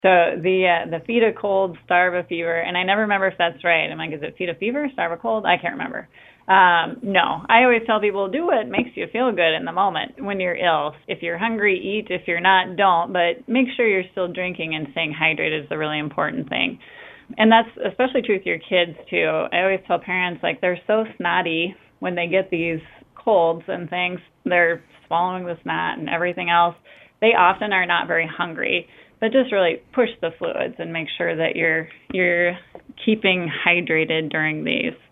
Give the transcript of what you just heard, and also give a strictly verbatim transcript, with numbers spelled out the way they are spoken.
So the uh, the feed a cold, starve a fever, and I never remember if that's right. I'm like, is it feed a fever, starve a cold? I can't remember. Um, no, I always tell people do what makes you feel good in the moment when you're ill. If you're hungry, eat. If you're not, don't. But make sure you're still drinking and staying hydrated is the really important thing. And that's especially true with your kids too. I always tell parents like they're so snotty when they get these colds and things. They're swallowing the snot and everything else. They often are not very hungry, but just really push the fluids and make sure that you're you're keeping hydrated during these.